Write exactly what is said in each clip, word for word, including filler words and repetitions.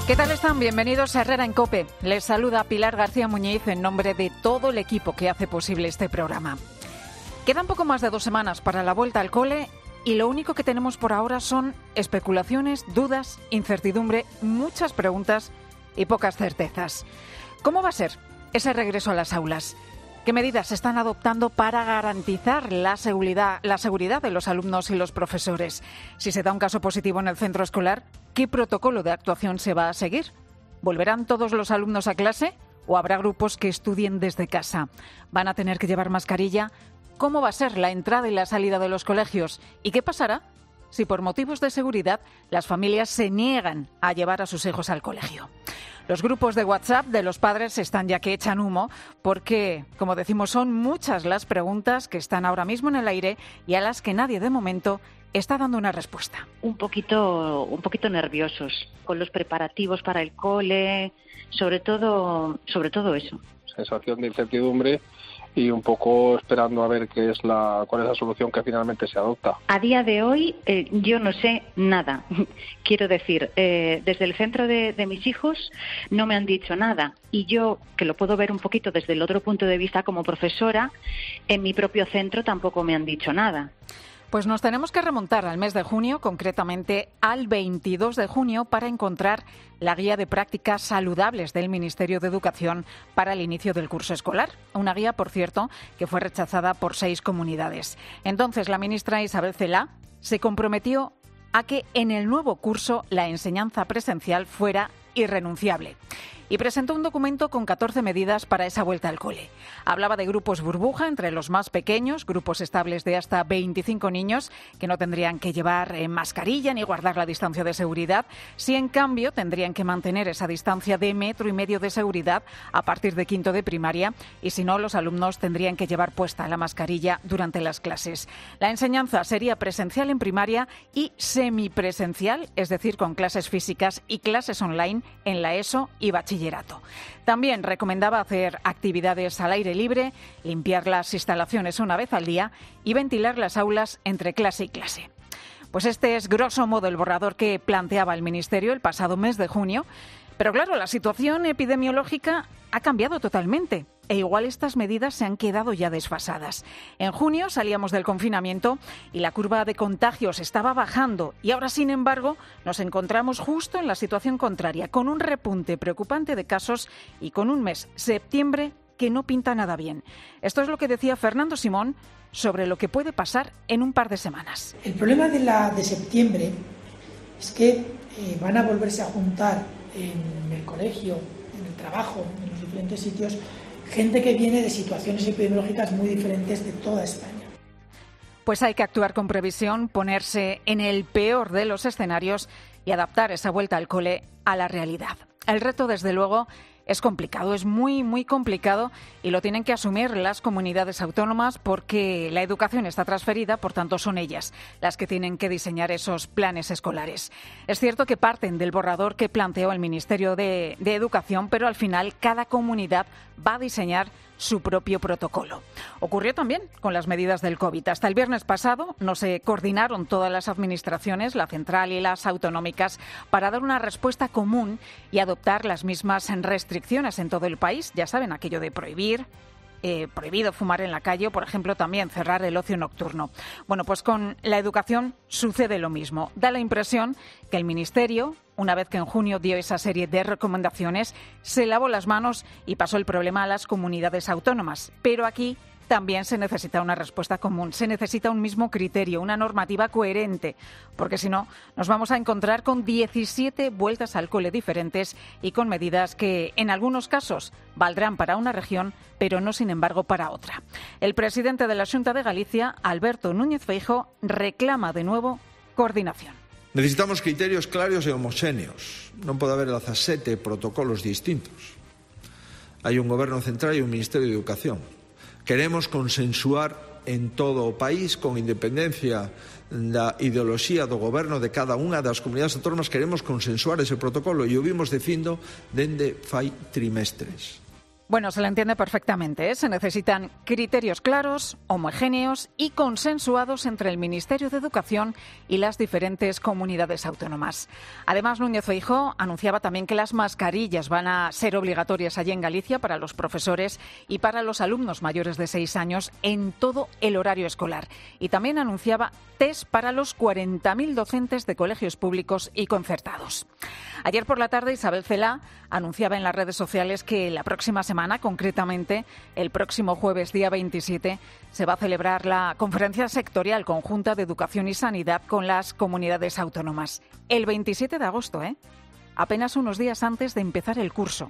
¿Qué tal están? Bienvenidos a Herrera en COPE. Les saluda Pilar García Muñiz en nombre de todo el equipo que hace posible este programa. Quedan poco más de dos semanas para la vuelta al cole y lo único que tenemos por ahora son especulaciones, dudas, incertidumbre, muchas preguntas y pocas certezas. ¿Cómo va a ser ese regreso a las aulas? ¿Qué medidas se están adoptando para garantizar la seguridad, la seguridad de los alumnos y los profesores? Si se da un caso positivo en el centro escolar, ¿qué protocolo de actuación se va a seguir? ¿Volverán todos los alumnos a clase o habrá grupos que estudien desde casa? ¿Van a tener que llevar mascarilla? ¿Cómo va a ser la entrada y la salida de los colegios? ¿Y qué pasará si por motivos de seguridad las familias se niegan a llevar a sus hijos al colegio? Los grupos de WhatsApp de los padres están ya que echan humo porque, como decimos, son muchas las preguntas que están ahora mismo en el aire y a las que nadie de momento está dando una respuesta. Un poquito, un poquito nerviosos con los preparativos para el cole, sobre todo, sobre todo eso. Sensación de incertidumbre y un poco esperando a ver qué es la, cuál es la solución que finalmente se adopta. A día de hoy eh, yo no sé nada. Quiero decir, eh, desde el centro de, de mis hijos no me han dicho nada. Y yo, que lo puedo ver un poquito desde el otro punto de vista como profesora, en mi propio centro tampoco me han dicho nada. Pues nos tenemos que remontar al mes de junio, concretamente al veintidós de junio, para encontrar la guía de prácticas saludables del Ministerio de Educación para el inicio del curso escolar. Una guía, por cierto, que fue rechazada por seis comunidades. Entonces, la ministra Isabel Celaá se comprometió a que en el nuevo curso la enseñanza presencial fuera irrenunciable. Y presentó un documento con catorce medidas para esa vuelta al cole. Hablaba de grupos burbuja entre los más pequeños, grupos estables de hasta veinticinco niños que no tendrían que llevar eh, mascarilla ni guardar la distancia de seguridad, si en cambio tendrían que mantener esa distancia de metro y medio de seguridad a partir de quinto de primaria y si no, los alumnos tendrían que llevar puesta la mascarilla durante las clases. La enseñanza sería presencial en primaria y semipresencial, es decir, con clases físicas y clases online en la ESO y bachillerato. También recomendaba hacer actividades al aire libre, limpiar las instalaciones una vez al día y ventilar las aulas entre clase y clase. Pues este es grosso modo el borrador que planteaba el Ministerio el pasado mes de junio. Pero claro, la situación epidemiológica ha cambiado totalmente e igual estas medidas se han quedado ya desfasadas. En junio salíamos del confinamiento y la curva de contagios estaba bajando y ahora, sin embargo, nos encontramos justo en la situación contraria, con un repunte preocupante de casos y con un mes, septiembre, que no pinta nada bien. Esto es lo que decía Fernando Simón sobre lo que puede pasar en un par de semanas. El problema de la de septiembre es que eh, van a volverse a juntar en el colegio, en el trabajo, en los diferentes sitios, gente que viene de situaciones epidemiológicas muy diferentes de toda España. Pues hay que actuar con previsión, ponerse en el peor de los escenarios y adaptar esa vuelta al cole a la realidad. El reto, desde luego, es complicado, es muy, muy complicado y lo tienen que asumir las comunidades autónomas porque la educación está transferida, por tanto son ellas las que tienen que diseñar esos planes escolares. Es cierto que parten del borrador que planteó el Ministerio de, de Educación, pero al final cada comunidad va a diseñar su propio protocolo. Ocurrió también con las medidas del COVID. Hasta el viernes pasado no se coordinaron todas las administraciones, la central y las autonómicas, para dar una respuesta común y adoptar las mismas restricciones en todo el país. Ya saben, aquello de prohibir, eh, prohibido fumar en la calle o, por ejemplo, también cerrar el ocio nocturno. Bueno, pues con la educación sucede lo mismo. Da la impresión que el Ministerio, una vez que en junio dio esa serie de recomendaciones, se lavó las manos y pasó el problema a las comunidades autónomas. Pero aquí también se necesita una respuesta común, se necesita un mismo criterio, una normativa coherente, porque si no nos vamos a encontrar con diecisiete vueltas al cole diferentes y con medidas que en algunos casos valdrán para una región, pero no sin embargo para otra. El presidente de la Xunta de Galicia, Alberto Núñez Feijóo, reclama de nuevo coordinación. Necesitamos criterios claros e homogéneos. Non pode haber dezasete protocolos distintos. Hai un goberno central e un Ministerio de Educación. Queremos consensuar en todo o país, con independencia da ideoloxía do goberno de cada unha das comunidades autónomas, queremos consensuar ese protocolo e o vimos dicindo dende fai trimestres. Bueno, se le entiende perfectamente, ¿eh? Se necesitan criterios claros, homogéneos y consensuados entre el Ministerio de Educación y las diferentes comunidades autónomas. Además, Núñez Feijóo anunciaba también que las mascarillas van a ser obligatorias allí en Galicia para los profesores y para los alumnos mayores de seis años en todo el horario escolar. Y también anunciaba test para los cuarenta mil docentes de colegios públicos y concertados. Ayer por la tarde, Isabel Celaá anunciaba en las redes sociales que la próxima semana, concretamente el próximo jueves día veintisiete, se va a celebrar la Conferencia Sectorial Conjunta de Educación y Sanidad con las comunidades autónomas. El veintisiete de agosto, ¿eh? Apenas unos días antes de empezar el curso.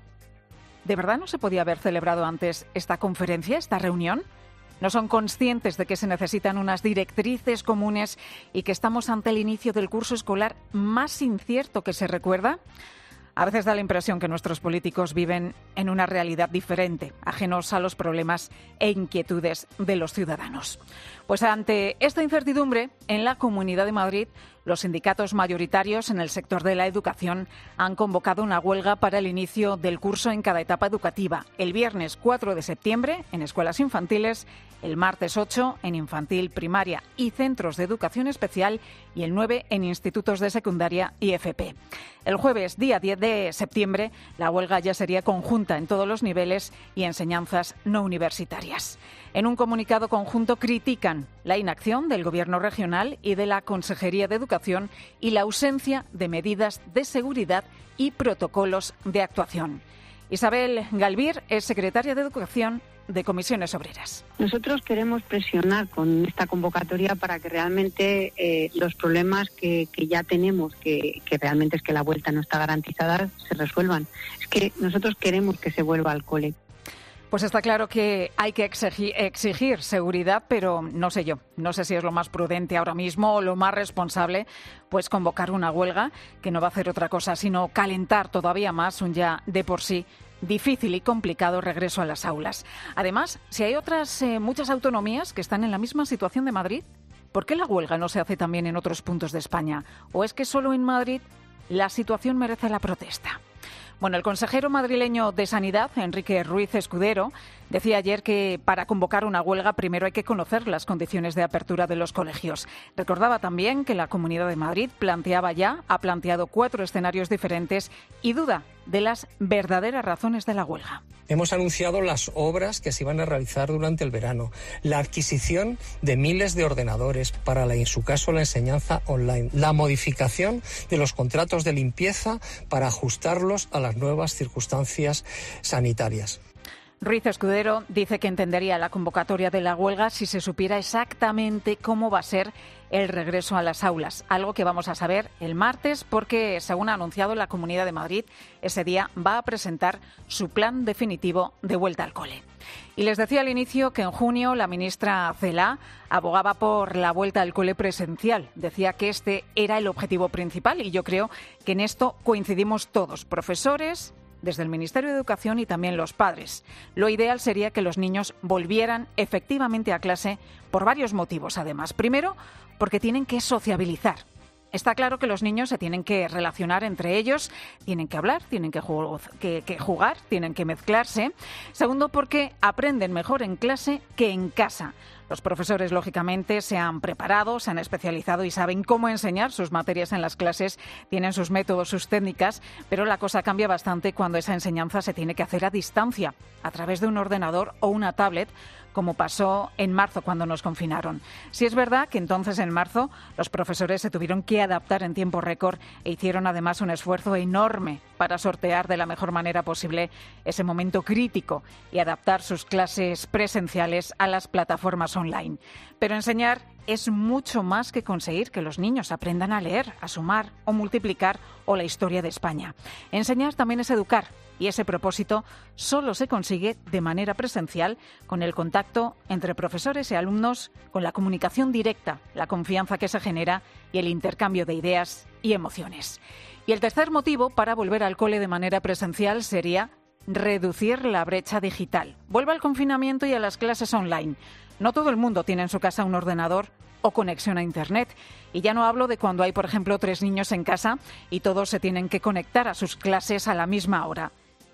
¿De verdad no se podía haber celebrado antes esta conferencia, esta reunión? ¿No son conscientes de que se necesitan unas directrices comunes y que estamos ante el inicio del curso escolar más incierto que se recuerda? A veces da la impresión que nuestros políticos viven en una realidad diferente, ajenos a los problemas e inquietudes de los ciudadanos. Pues ante esta incertidumbre, en la Comunidad de Madrid, los sindicatos mayoritarios en el sector de la educación han convocado una huelga para el inicio del curso en cada etapa educativa. El viernes cuatro de septiembre en escuelas infantiles, el martes ocho en infantil, primaria y centros de educación especial y el nueve en institutos de secundaria y F P. El jueves, día diez de septiembre, la huelga ya sería conjunta en todos los niveles y enseñanzas no universitarias. En un comunicado conjunto critican la inacción del Gobierno regional y de la Consejería de Educación y la ausencia de medidas de seguridad y protocolos de actuación. Isabel Galbir es secretaria de Educación de Comisiones Obreras. Nosotros queremos presionar con esta convocatoria para que realmente eh, los problemas que, que ya tenemos, que, que realmente es que la vuelta no está garantizada, se resuelvan. Es que nosotros queremos que se vuelva al cole. Pues está claro que hay que exigir, exigir seguridad, pero no sé yo, no sé si es lo más prudente ahora mismo o lo más responsable, pues convocar una huelga que no va a hacer otra cosa sino calentar todavía más un ya de por sí difícil y complicado regreso a las aulas. Además, si hay otras eh, muchas autonomías que están en la misma situación de Madrid, ¿por qué la huelga no se hace también en otros puntos de España? ¿O es que solo en Madrid la situación merece la protesta? Bueno, el consejero madrileño de Sanidad, Enrique Ruiz Escudero, decía ayer que para convocar una huelga primero hay que conocer las condiciones de apertura de los colegios. Recordaba también que la Comunidad de Madrid planteaba ya, ha planteado cuatro escenarios diferentes y duda de las verdaderas razones de la huelga. Hemos anunciado las obras que se iban a realizar durante el verano, la adquisición de miles de ordenadores para, la, en su caso, la enseñanza online, la modificación de los contratos de limpieza para ajustarlos a las nuevas circunstancias sanitarias. Ruiz Escudero dice que entendería la convocatoria de la huelga si se supiera exactamente cómo va a ser el regreso a las aulas, algo que vamos a saber el martes porque, según ha anunciado la Comunidad de Madrid, ese día va a presentar su plan definitivo de vuelta al cole. Y les decía al inicio que en junio la ministra Celaá abogaba por la vuelta al cole presencial. Decía que este era el objetivo principal y yo creo que en esto coincidimos todos, profesores, desde el Ministerio de Educación y también los padres. Lo ideal sería que los niños volvieran efectivamente a clase por varios motivos, además. Primero, porque tienen que sociabilizar. Está claro que los niños se tienen que relacionar entre ellos, tienen que hablar, tienen que jugar, que, que jugar, tienen que mezclarse. Segundo, porque aprenden mejor en clase que en casa. Los profesores, lógicamente, se han preparado, se han especializado y saben cómo enseñar sus materias en las clases, tienen sus métodos, sus técnicas, pero la cosa cambia bastante cuando esa enseñanza se tiene que hacer a distancia, a través de un ordenador o una tablet, como pasó en marzo cuando nos confinaron. Sí es verdad que entonces, en marzo, los profesores se tuvieron que adaptar en tiempo récord e hicieron además un esfuerzo enorme para sortear de la mejor manera posible ese momento crítico y adaptar sus clases presenciales a las plataformas online. Pero enseñar es mucho más que conseguir que los niños aprendan a leer, a sumar o multiplicar o la historia de España. Enseñar también es educar. Y ese propósito solo se consigue de manera presencial, con el contacto entre profesores y alumnos, con la comunicación directa, la confianza que se genera y el intercambio de ideas y emociones. Y el tercer motivo para volver al cole de manera presencial sería reducir la brecha digital. Vuelva al confinamiento y a las clases online. No todo el mundo tiene en su casa un ordenador o conexión a Internet. Y ya no hablo de cuando hay, por ejemplo, tres niños en casa y todos se tienen que conectar a sus clases a la misma hora.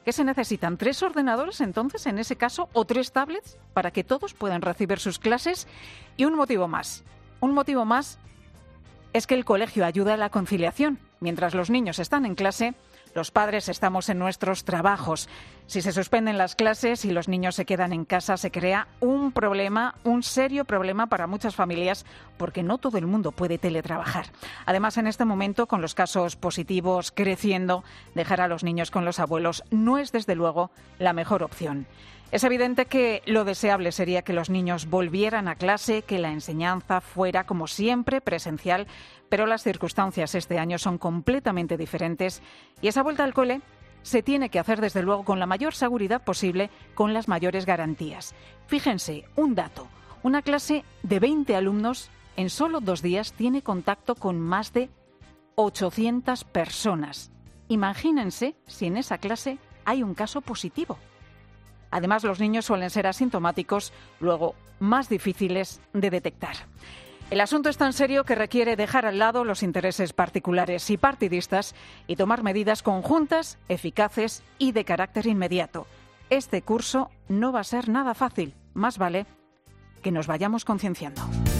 ¿Qué se necesitan? ¿Tres ordenadores entonces en ese caso o tres tablets para que todos puedan recibir sus clases? Y un motivo más. Un motivo más es que el colegio ayuda a la conciliación. Mientras los niños están en clase, los padres estamos en nuestros trabajos. Si se suspenden las clases y los niños se quedan en casa, se crea un problema, un serio problema para muchas familias, porque no todo el mundo puede teletrabajar. Además, en este momento, con los casos positivos creciendo, dejar a los niños con los abuelos no es, desde luego, la mejor opción. Es evidente que lo deseable sería que los niños volvieran a clase, que la enseñanza fuera, como siempre, presencial, pero las circunstancias este año son completamente diferentes y esa vuelta al cole se tiene que hacer, desde luego, con la mayor seguridad posible, con las mayores garantías. Fíjense, un dato, una clase de veinte alumnos en solo dos días tiene contacto con más de ochocientas personas. Imagínense si en esa clase hay un caso positivo. Además, los niños suelen ser asintomáticos, luego más difíciles de detectar. El asunto es tan serio que requiere dejar al lado los intereses particulares y partidistas y tomar medidas conjuntas, eficaces y de carácter inmediato. Este curso no va a ser nada fácil. Más vale que nos vayamos concienciando.